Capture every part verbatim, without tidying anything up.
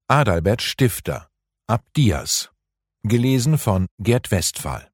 Adalbert Stifter, Abdias. Gelesen von Gerd Westphal.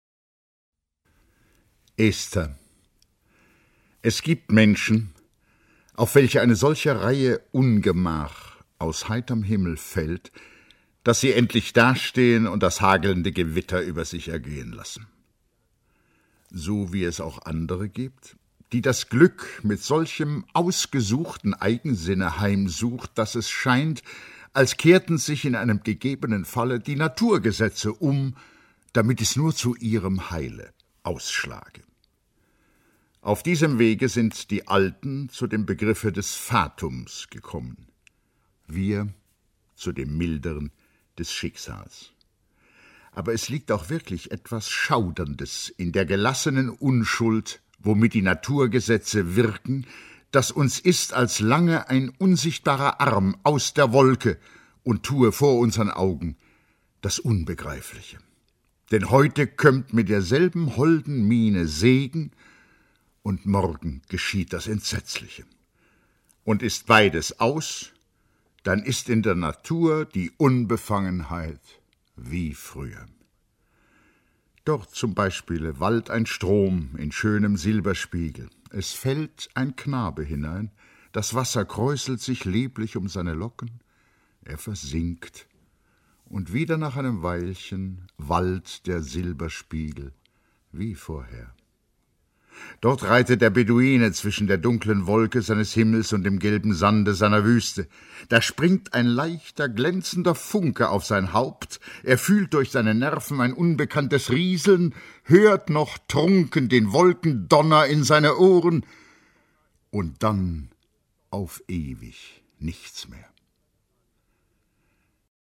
Esther. Es gibt Menschen, auf welche eine solche Reihe Ungemach aus heiterm Himmel fällt, dass sie endlich dastehen und das hagelnde Gewitter über sich ergehen lassen. So wie es auch andere gibt, die das Glück mit solchem ausgesuchten Eigensinne heimsucht, dass es scheint, als kehrten sich in einem gegebenen Falle die Naturgesetze um, damit es nur zu ihrem Heile ausschlage. Auf diesem Wege sind die Alten zu dem Begriffe des Fatums gekommen, wir zu dem milderen des Schicksals. Aber es liegt auch wirklich etwas Schauderndes in der gelassenen Unschuld, womit die Naturgesetze wirken, das uns ist, als lange ein unsichtbarer Arm aus der Wolke und tue vor unseren Augen das Unbegreifliche. Denn heute kömmt mit derselben holden Miene Segen, und morgen geschieht das Entsetzliche. Und ist beides aus, dann ist in der Natur die Unbefangenheit wie früher. Dort zum Beispiel wallt ein Strom in schönem Silberspiegel. Es fällt ein Knabe hinein, das Wasser kräuselt sich lieblich um seine Locken, er versinkt, und wieder nach einem Weilchen wallt der Silberspiegel wie vorher. Dort reitet der Beduine zwischen der dunklen Wolke seines Himmels und dem gelben Sande seiner Wüste. Da springt ein leichter, glänzender Funke auf sein Haupt, er fühlt durch seine Nerven ein unbekanntes Rieseln, hört noch trunken den Wolkendonner in seine Ohren, und dann auf ewig nichts mehr.